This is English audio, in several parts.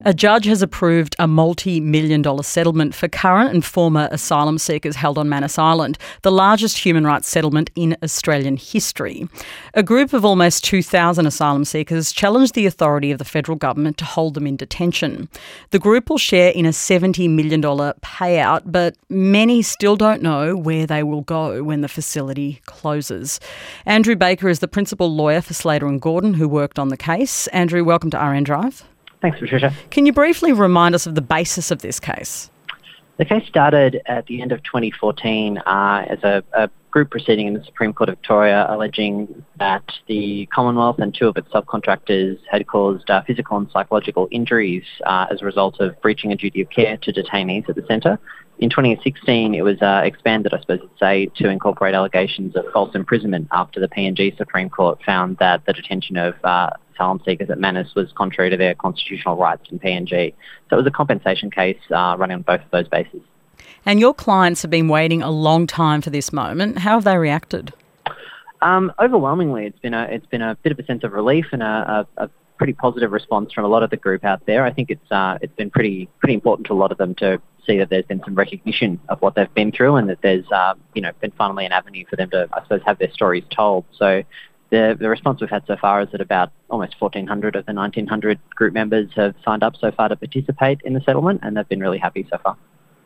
A judge has approved a multi-million-dollar settlement for current and former asylum seekers held on Manus Island, the largest human rights settlement in Australian history. A group of almost 2,000 asylum seekers challenged the authority of the federal government to hold them in detention. The group will share in a $70 million payout, but many still don't know where they will go when the facility closes. Andrew Baker is the principal lawyer for Slater and Gordon, who worked on the case. Andrew, welcome to RN Drive. Thanks, Patricia. Can you briefly remind us of the basis of this case? The case started at the end of 2014 as a group proceeding in the Supreme Court of Victoria alleging that the Commonwealth and two of its subcontractors had caused physical and psychological injuries as a result of breaching a duty of care to detainees at the centre. In 2016, it was expanded, I suppose you'd say, to incorporate allegations of false imprisonment after the PNG Supreme Court found that the detention of asylum seekers at Manus was contrary to their constitutional rights in PNG. So it was a compensation case running on both of those bases. And your clients have been waiting a long time for this moment. How have they reacted? Overwhelmingly, it's been a bit of a sense of relief and a pretty positive response from a lot of the group out there. I think it's been pretty important to a lot of them to see that there's been some recognition of what they've been through and that there's been finally an avenue for them to, I suppose, have their stories told. So the response we've had so far is that about almost 1,400 of the 1,900 group members have signed up so far to participate in the settlement, and they've been really happy so far.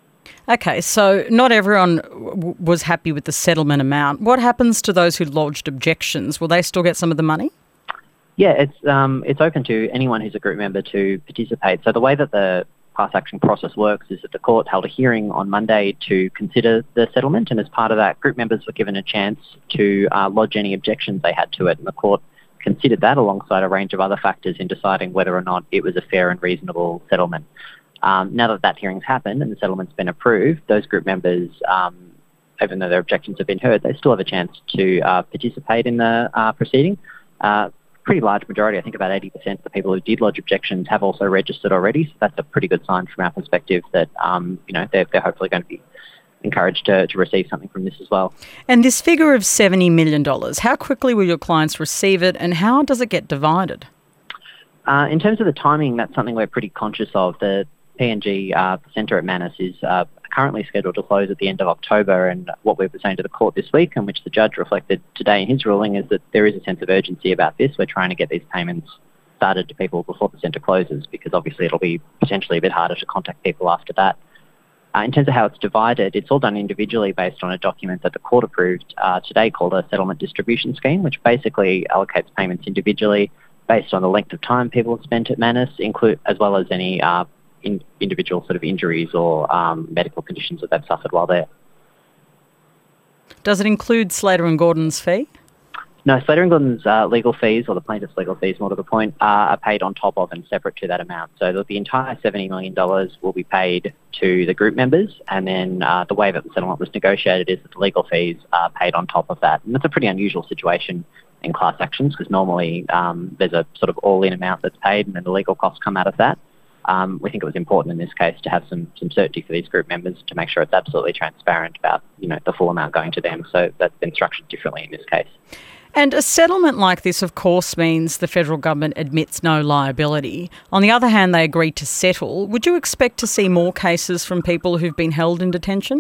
Okay, so not everyone was happy with the settlement amount. What happens to those who lodged objections? Will they still get some of the money? Yeah, it's open to anyone who's a group member to participate. So the way that the class action process works is that the court held a hearing on Monday to consider the settlement, and as part of that, group members were given a chance to lodge any objections they had to it, and the court considered that alongside a range of other factors in deciding whether or not it was a fair and reasonable settlement. Now that hearing's happened and the settlement's been approved, those group members, even though their objections have been heard, they still have a chance to participate in the proceeding. Pretty large majority, I think about 80% of the people who did lodge objections have also registered already, so that's a pretty good sign from our perspective that they're hopefully going to be encouraged to receive something from this as well. And this figure of $70 million, how quickly will your clients receive it and how does it get divided? In terms of the timing, that's something we're pretty conscious of. The PNG centre at Manus is currently scheduled to close at the end of October, and what we were saying to the court this week, and which the judge reflected today in his ruling, is that there is a sense of urgency about this. We're trying to get these payments started to people before the centre closes, because obviously it'll be potentially a bit harder to contact people after that. In terms of how it's divided, it's all done individually based on a document that the court approved today called a settlement distribution scheme, which basically allocates payments individually based on the length of time people have spent at Manus, as well as any individual sort of injuries or medical conditions that they've suffered while there. Does it include Slater and Gordon's fee? No, Slater and Gordon's legal fees, or the plaintiff's legal fees more to the point, are paid on top of and separate to that amount. So the entire $70 million will be paid to the group members, and then the way that the settlement was negotiated is that the legal fees are paid on top of that. And that's a pretty unusual situation in class actions, because normally there's a sort of all-in amount that's paid and then the legal costs come out of that. We think it was important in this case to have some certainty for these group members to make sure it's absolutely transparent about the full amount going to them. So that's been structured differently in this case. And a settlement like this, of course, means the federal government admits no liability. On the other hand, they agreed to settle. Would you expect to see more cases from people who've been held in detention?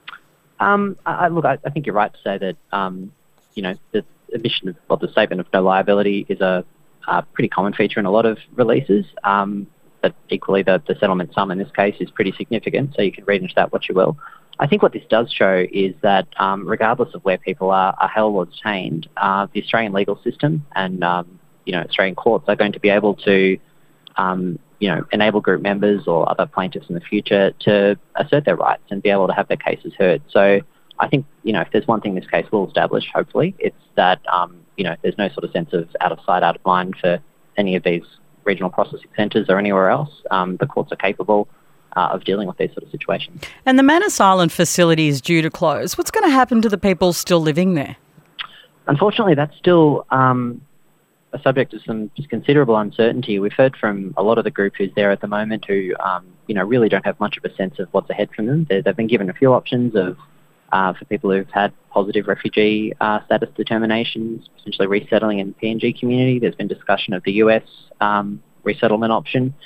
I think you're right to say that the admission of the statement of no liability is a pretty common feature in a lot of releases. But equally, the settlement sum in this case is pretty significant, so you can read into that what you will. I think what this does show is that regardless of where people are held or detained, the Australian legal system and Australian courts are going to be able to enable group members or other plaintiffs in the future to assert their rights and be able to have their cases heard. So I think if there's one thing this case will establish, hopefully, it's that there's no sort of sense of out of sight, out of mind for any of these regional processing centres or anywhere else. The courts are capable of dealing with these sort of situations. And the Manus Island facility is due to close. What's going to happen to the people still living there? Unfortunately, that's still a subject of some considerable uncertainty. We've heard from a lot of the group who's there at the moment who really don't have much of a sense of what's ahead from them. They've been given a few options for people who've had positive refugee status determinations, potentially resettling in the PNG community. There's been discussion of the US resettlement option.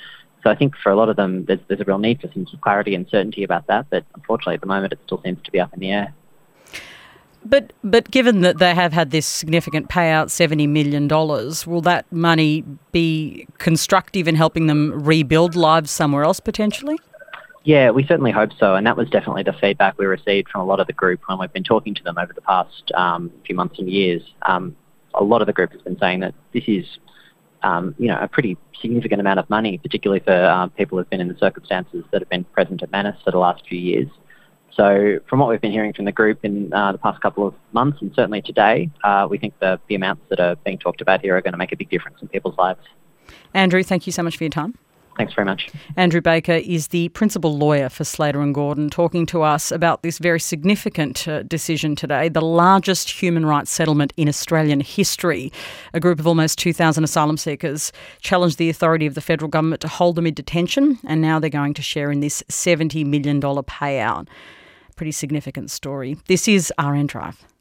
So I think for a lot of them, there's a real need for some clarity and certainty about that. But unfortunately, at the moment, it still seems to be up in the air. But given that they have had this significant payout, $70 million, will that money be constructive in helping them rebuild lives somewhere else potentially? Yeah, we certainly hope so. And that was definitely the feedback we received from a lot of the group when we've been talking to them over the past few months and years. A lot of the group has been saying that this is a pretty significant amount of money, particularly for people who've been in the circumstances that have been present at Manus for the last few years. So from what we've been hearing from the group in the past couple of months, and certainly today, we think the amounts that are being talked about here are going to make a big difference in people's lives. Andrew, thank you so much for your time. Thanks very much. Andrew Baker is the principal lawyer for Slater & Gordon, talking to us about this very significant decision today, the largest human rights settlement in Australian history. A group of almost 2,000 asylum seekers challenged the authority of the federal government to hold them in detention, and now they're going to share in this $70 million payout. Pretty significant story. This is RN Drive.